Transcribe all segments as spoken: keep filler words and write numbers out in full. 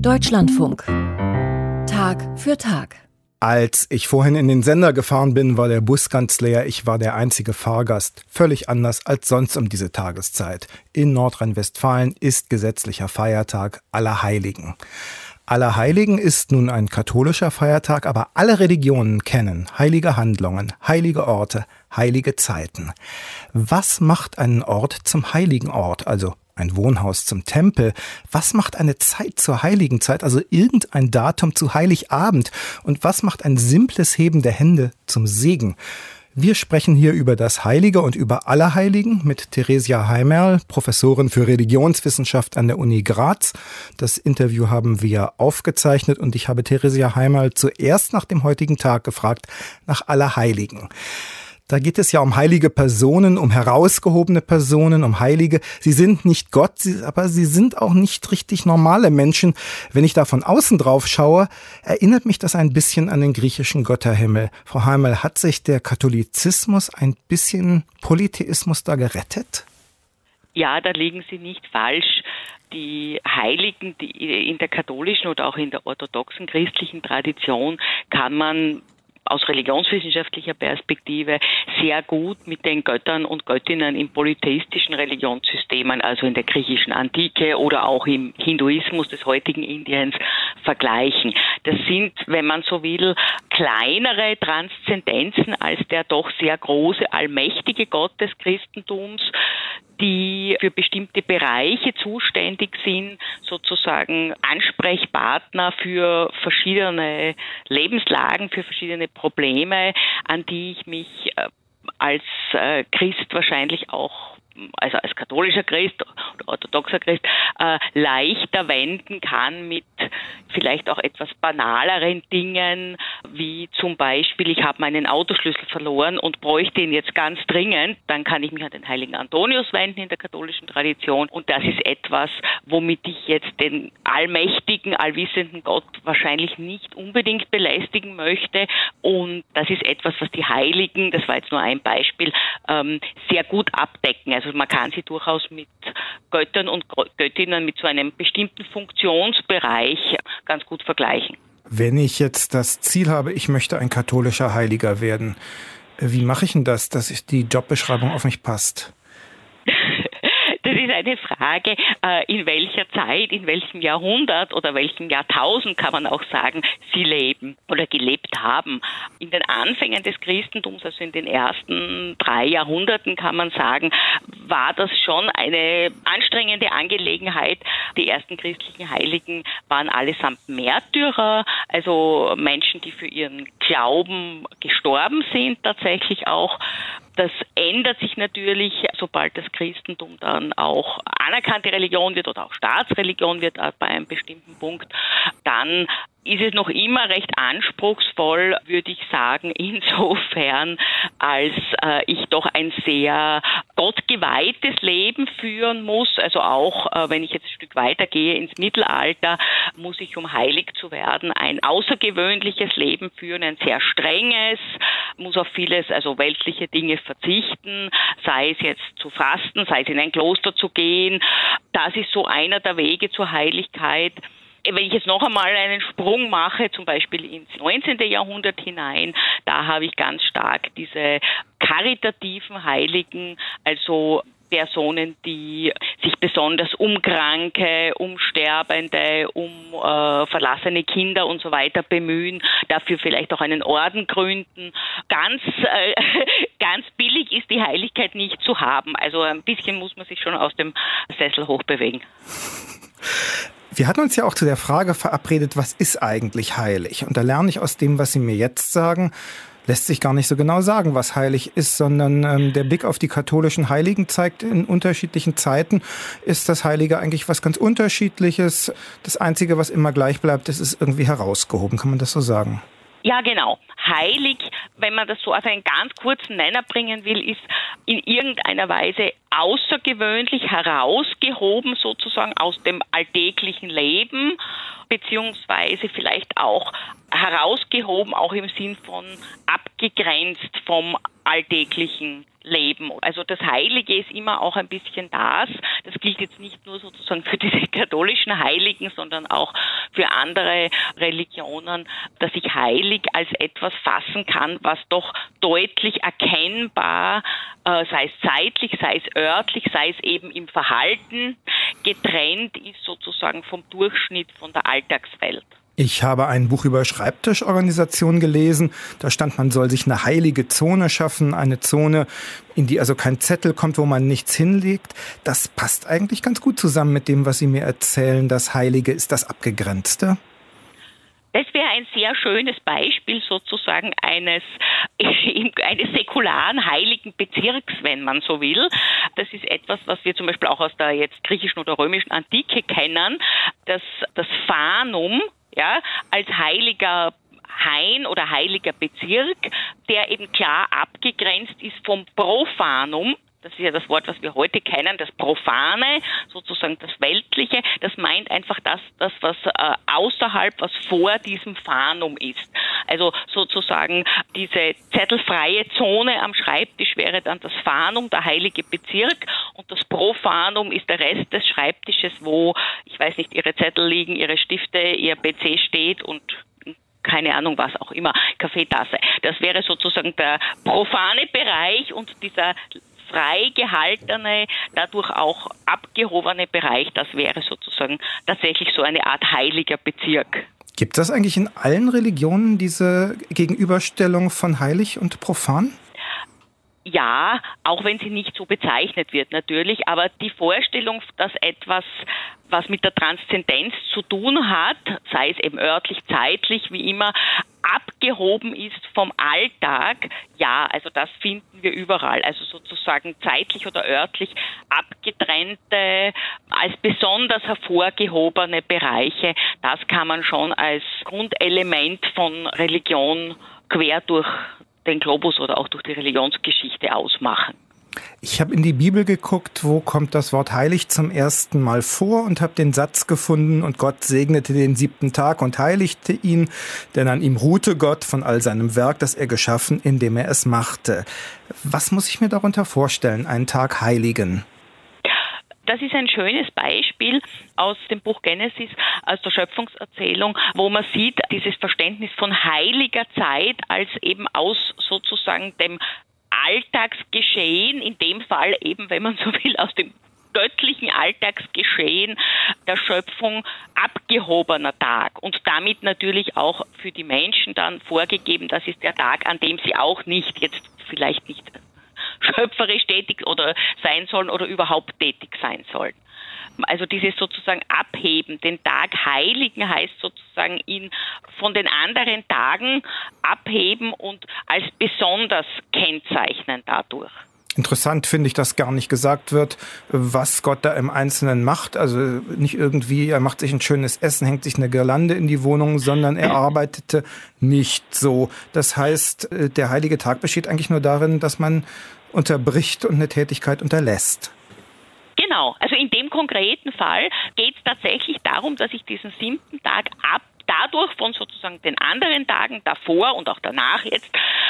Deutschlandfunk. Tag für Tag. Als ich vorhin in den Sender gefahren bin, war der Bus ganz leer. Ich war der einzige Fahrgast. Völlig anders als sonst um diese Tageszeit. In Nordrhein-Westfalen ist gesetzlicher Feiertag Allerheiligen. Allerheiligen ist nun ein katholischer Feiertag, aber alle Religionen kennen heilige Handlungen, heilige Orte, heilige Zeiten. Was macht einen Ort zum heiligen Ort, also ein Wohnhaus zum Tempel? Was macht eine Zeit zur heiligen Zeit, also irgendein Datum zu Heiligabend? Und was macht ein simples Heben der Hände zum Segen? Wir sprechen hier über das Heilige und über Allerheiligen mit Theresia Heimerl, Professorin für Religionswissenschaft an der Uni Graz. Das Interview haben wir aufgezeichnet und ich habe Theresia Heimerl zuerst nach dem heutigen Tag gefragt, nach Allerheiligen. Da geht es ja um heilige Personen, um herausgehobene Personen, um Heilige. Sie sind nicht Gott, aber sie sind auch nicht richtig normale Menschen. Wenn ich da von außen drauf schaue, erinnert mich das ein bisschen an den griechischen Götterhimmel. Frau Heimerl, hat sich der Katholizismus ein bisschen Polytheismus da gerettet? Ja, da liegen Sie nicht falsch. Die Heiligen, die in der katholischen oder auch in der orthodoxen christlichen Tradition kann man aus religionswissenschaftlicher Perspektive sehr gut mit den Göttern und Göttinnen in polytheistischen Religionssystemen, also in der griechischen Antike oder auch im Hinduismus des heutigen Indiens, vergleichen. Das sind, wenn man so will, kleinere Transzendenzen als der doch sehr große, allmächtige Gott des Christentums, die für bestimmte Bereiche zuständig sind, sozusagen Ansprechpartner für verschiedene Lebenslagen, für verschiedene Probleme, an die ich mich als Christ wahrscheinlich auch, also als katholischer Christ oder orthodoxer Christ, äh, leichter wenden kann mit vielleicht auch etwas banaleren Dingen, wie zum Beispiel, ich habe meinen Autoschlüssel verloren und bräuchte ihn jetzt ganz dringend, dann kann ich mich an den heiligen Antonius wenden in der katholischen Tradition und das ist etwas, womit ich jetzt den allmächtigen, allwissenden Gott wahrscheinlich nicht unbedingt belästigen möchte und das ist etwas, was die Heiligen, das war jetzt nur ein Beispiel, ähm, sehr gut abdecken. Also man kann sie durchaus mit Göttern und Göttinnen mit so einem bestimmten Funktionsbereich ganz gut vergleichen. Wenn ich jetzt das Ziel habe, ich möchte ein katholischer Heiliger werden, wie mache ich denn das, dass die Jobbeschreibung auf mich passt? Das ist eine Frage, in welcher Zeit, in welchem Jahrhundert oder welchem Jahrtausend kann man auch sagen, sie leben oder gelebt haben. In den Anfängen des Christentums, also in den ersten drei Jahrhunderten kann man sagen, war das schon eine anstrengende Angelegenheit. Die ersten christlichen Heiligen waren allesamt Märtyrer, also Menschen, die für ihren Glauben gestorben sind tatsächlich auch. Das ändert sich natürlich, sobald das Christentum dann auch anerkannte Religion wird oder auch Staatsreligion wird bei einem bestimmten Punkt. Dann ist es noch immer recht anspruchsvoll, würde ich sagen, insofern, als äh, ich doch ein sehr gottgeweihtes Leben führen muss. Also auch, äh, wenn ich jetzt ein Stück weitergehe ins Mittelalter, muss ich, um heilig zu werden, ein außergewöhnliches Leben führen, ein sehr strenges, muss auf vieles, also weltliche Dinge verzichten, sei es jetzt zu fasten, sei es in ein Kloster zu gehen. Das ist so einer der Wege zur Heiligkeit. Wenn ich jetzt noch einmal einen Sprung mache, zum Beispiel ins neunzehnten Jahrhundert hinein, da habe ich ganz stark diese karitativen Heiligen, also Personen, die sich besonders um Kranke, um Sterbende, um äh, verlassene Kinder und so weiter bemühen, dafür vielleicht auch einen Orden gründen. Ganz, äh, ganz billig ist die Heiligkeit nicht zu haben. Also ein bisschen muss man sich schon aus dem Sessel hochbewegen. Wir hatten uns ja auch zu der Frage verabredet, was ist eigentlich heilig? Und da lerne ich aus dem, was Sie mir jetzt sagen, lässt sich gar nicht so genau sagen, was heilig ist, sondern ähm, der Blick auf die katholischen Heiligen zeigt, in unterschiedlichen Zeiten ist das Heilige eigentlich was ganz Unterschiedliches. Das Einzige, was immer gleich bleibt, das ist irgendwie herausgehoben. Kann man das so sagen? Ja, genau. Heilig, wenn man das so auf einen ganz kurzen Nenner bringen will, ist in irgendeiner Weise außergewöhnlich herausgehoben sozusagen aus dem alltäglichen Leben, beziehungsweise vielleicht auch herausgehoben, auch im Sinn von abgegrenzt vom alltäglichen Leben. Also das Heilige ist immer auch ein bisschen das. Das gilt jetzt nicht nur sozusagen für diese katholischen Heiligen, sondern auch für andere Religionen, dass ich heilig als etwas fassen kann, was doch deutlich erkennbar, äh, sei es zeitlich, sei es örtlich, sei es eben im Verhalten, getrennt ist sozusagen vom Durchschnitt von der Alltagswelt. Ich habe ein Buch über Schreibtischorganisation gelesen. Da stand, man soll sich eine heilige Zone schaffen, eine Zone, in die also kein Zettel kommt, wo man nichts hinlegt. Das passt eigentlich ganz gut zusammen mit dem, was Sie mir erzählen. Das Heilige ist das Abgegrenzte. Das wäre ein sehr schönes Beispiel sozusagen eines, eines säkularen heiligen Bezirks, wenn man so will. Das ist etwas, was wir zum Beispiel auch aus der jetzt griechischen oder römischen Antike kennen, dass das Fanum, ja, als heiliger Hain oder heiliger Bezirk, der eben klar abgegrenzt ist vom Profanum. Das ist ja das Wort, was wir heute kennen, das Profane, sozusagen das Weltliche. Das meint einfach das, das was äh, außerhalb, was vor diesem Fanum ist. Also sozusagen diese zettelfreie Zone am Schreibtisch wäre dann das Fanum, der heilige Bezirk. Und das Profanum ist der Rest des Schreibtisches, wo, ich weiß nicht, Ihre Zettel liegen, Ihre Stifte, Ihr P C steht und keine Ahnung, was auch immer, Kaffeetasse. Das wäre sozusagen der profane Bereich und dieser frei gehaltene, dadurch auch abgehobene Bereich, das wäre sozusagen tatsächlich so eine Art heiliger Bezirk. Gibt es eigentlich in allen Religionen diese Gegenüberstellung von heilig und profan? Ja, auch wenn sie nicht so bezeichnet wird natürlich, aber die Vorstellung, dass etwas, was mit der Transzendenz zu tun hat, sei es eben örtlich, zeitlich, wie immer, abgehoben ist vom Alltag, ja, also das finden wir überall, also sozusagen zeitlich oder örtlich abgetrennte, als besonders hervorgehobene Bereiche, das kann man schon als Grundelement von Religion quer durch den Globus oder auch durch die Religionsgeschichte ausmachen. Ich habe in die Bibel geguckt, wo kommt das Wort heilig zum ersten Mal vor und habe den Satz gefunden, und Gott segnete den siebten Tag und heiligte ihn, denn an ihm ruhte Gott von all seinem Werk, das er geschaffen, indem er es machte. Was muss ich mir darunter vorstellen, einen Tag heiligen? Das ist ein schönes Beispiel aus dem Buch Genesis, aus der Schöpfungserzählung, wo man sieht, dieses Verständnis von heiliger Zeit als eben aus sozusagen dem Alltagsgeschehen, in dem Fall eben, wenn man so will, aus dem göttlichen Alltagsgeschehen der Schöpfung abgehobener Tag und damit natürlich auch für die Menschen dann vorgegeben, das ist der Tag, an dem sie auch nicht, jetzt vielleicht nicht schöpferisch tätig oder sein sollen oder überhaupt tätig sein sollen. Also dieses sozusagen Abheben, den Tag heiligen, heißt sozusagen ihn von den anderen Tagen abheben und als besonders kennzeichnen dadurch. Interessant finde ich, dass gar nicht gesagt wird, was Gott da im Einzelnen macht. Also nicht irgendwie, er macht sich ein schönes Essen, hängt sich eine Girlande in die Wohnung, sondern er arbeitete nicht so. Das heißt, der heilige Tag besteht eigentlich nur darin, dass man unterbricht und eine Tätigkeit unterlässt. Genau, also in dem konkreten Fall geht es tatsächlich darum, dass ich diesen siebten Tag ab dadurch von sozusagen den anderen Tagen davor und auch danach jetzt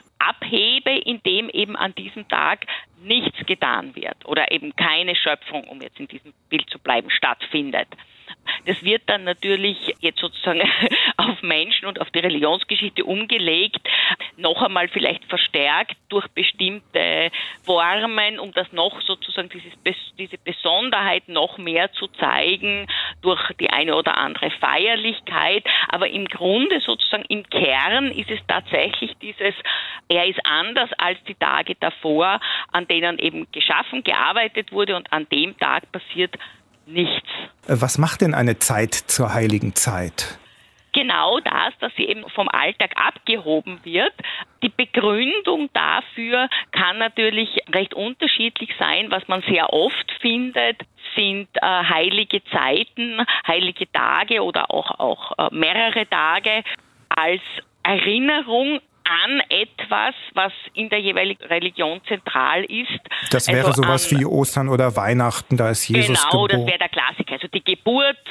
abhebe, indem eben an diesem Tag nichts getan wird oder eben keine Schöpfung, um jetzt in diesem Bild zu bleiben, stattfindet. Das wird dann natürlich jetzt sozusagen auf Menschen und auf die Religionsgeschichte umgelegt, noch einmal vielleicht verstärkt durch bestimmte Formen, um das noch sozusagen dieses, diese Besonderheit noch mehr zu zeigen, durch die eine oder andere Feierlichkeit. Aber im Grunde sozusagen im Kern ist es tatsächlich dieses, er ist anders als die Tage davor, an denen eben geschaffen, gearbeitet wurde und an dem Tag passiert nichts. Was macht denn eine Zeit zur heiligen Zeit? Genau das, dass sie eben vom Alltag abgehoben wird. Die Begründung dafür kann natürlich recht unterschiedlich sein. Was man sehr oft findet, sind äh, heilige Zeiten, heilige Tage oder auch, auch äh, mehrere Tage als Erinnerung an etwas, was in der jeweiligen Religion zentral ist. Das wäre also sowas an, wie Ostern oder Weihnachten, da ist Jesus genau, geboren. Genau, das wäre der Klassiker. Also die Geburt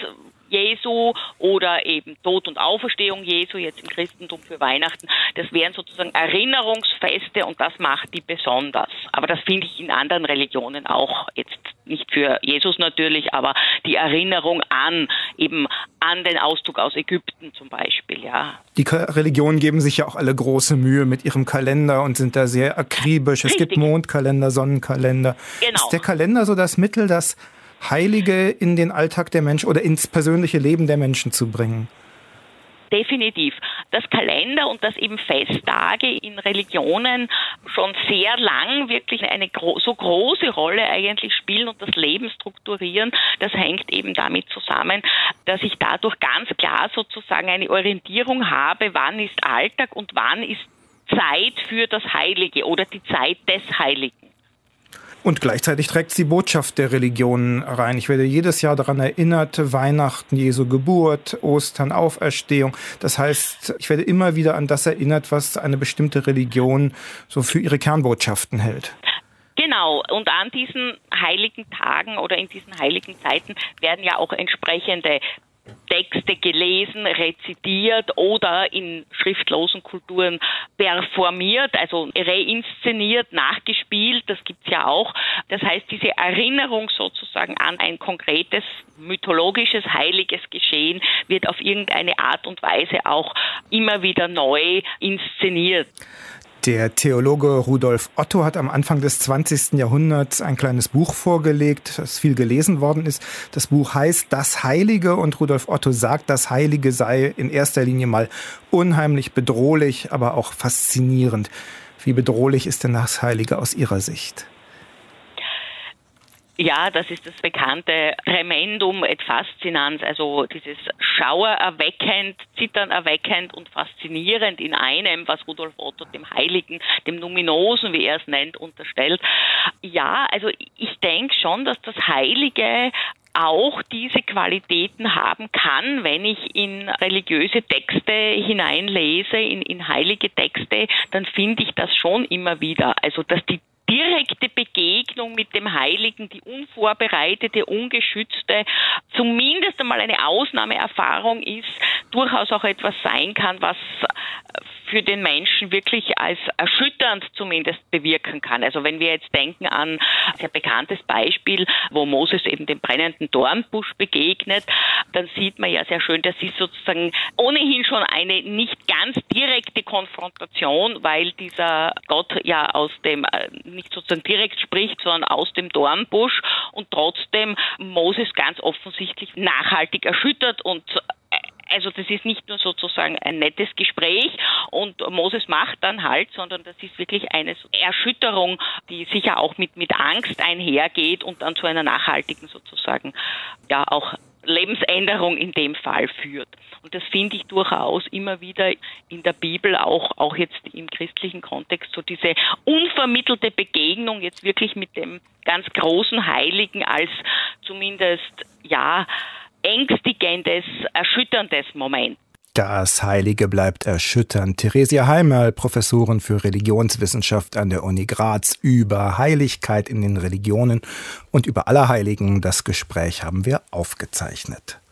Jesu oder eben Tod und Auferstehung Jesu, jetzt im Christentum für Weihnachten. Das wären sozusagen Erinnerungsfeste und das macht die besonders. Aber das finde ich in anderen Religionen auch, jetzt nicht für Jesus natürlich, aber die Erinnerung an, eben an den Auszug aus Ägypten zum Beispiel, ja. Die Religionen geben sich ja auch alle große Mühe mit ihrem Kalender und sind da sehr akribisch. Es Richtig. gibt Mondkalender, Sonnenkalender. Genau. Ist der Kalender so das Mittel, das Heilige in den Alltag der Menschen oder ins persönliche Leben der Menschen zu bringen? Definitiv. Das Kalender und das eben Festtage in Religionen schon sehr lang wirklich eine gro- so große Rolle eigentlich spielen und das Leben strukturieren, das hängt eben damit zusammen, dass ich dadurch ganz klar sozusagen eine Orientierung habe, wann ist Alltag und wann ist Zeit für das Heilige oder die Zeit des Heiligen. Und gleichzeitig trägt es die Botschaft der Religionen rein. Ich werde jedes Jahr daran erinnert, Weihnachten, Jesu Geburt, Ostern, Auferstehung. Das heißt, ich werde immer wieder an das erinnert, was eine bestimmte Religion so für ihre Kernbotschaften hält. Genau, und an diesen heiligen Tagen oder in diesen heiligen Zeiten werden ja auch entsprechende Texte gelesen, rezitiert oder in schriftlosen Kulturen performiert, also reinszeniert, nachgespielt, das gibt's ja auch. Das heißt, diese Erinnerung sozusagen an ein konkretes, mythologisches, heiliges Geschehen wird auf irgendeine Art und Weise auch immer wieder neu inszeniert. Der Theologe Rudolf Otto hat am Anfang des zwanzigsten Jahrhunderts ein kleines Buch vorgelegt, das viel gelesen worden ist. Das Buch heißt Das Heilige und Rudolf Otto sagt, das Heilige sei in erster Linie mal unheimlich bedrohlich, aber auch faszinierend. Wie bedrohlich ist denn das Heilige aus Ihrer Sicht? Ja, das ist das bekannte Tremendum et fascinans, also dieses schauererweckend, zitternerweckend und faszinierend in einem, was Rudolf Otto dem Heiligen, dem Numinosen, wie er es nennt, unterstellt. Ja, also ich denke schon, dass das Heilige auch diese Qualitäten haben kann, wenn ich in religiöse Texte hineinlese, in, in heilige Texte, dann finde ich das schon immer wieder. Also, dass die direkte Begegnung mit dem Heiligen, die unvorbereitete, ungeschützte, zumindest einmal eine Ausnahmeerfahrung ist, durchaus auch etwas sein kann, was für den Menschen wirklich als erschütternd zumindest bewirken kann. Also wenn wir jetzt denken an ein sehr bekanntes Beispiel, wo Moses eben dem brennenden Dornbusch begegnet, dann sieht man ja sehr schön, das ist sozusagen ohnehin schon eine nicht ganz direkte Konfrontation, weil dieser Gott ja aus dem, nicht sozusagen direkt spricht, sondern aus dem Dornbusch und trotzdem Moses ganz offensichtlich nachhaltig erschüttert und also das ist nicht nur sozusagen ein nettes Gespräch und Moses macht dann halt, sondern das ist wirklich eine Erschütterung, die sicher auch mit, mit Angst einhergeht und dann zu einer nachhaltigen sozusagen, ja auch Lebensänderung in dem Fall führt. Und das finde ich durchaus immer wieder in der Bibel, auch, auch jetzt im christlichen Kontext, so diese unvermittelte Begegnung jetzt wirklich mit dem ganz großen Heiligen als zumindest, ja, ängstigendes, erschütterndes Moment. Das Heilige bleibt erschütternd. Theresia Heimerl, Professorin für Religionswissenschaft an der Uni Graz, über Heiligkeit in den Religionen und über Allerheiligen. Das Gespräch haben wir aufgezeichnet.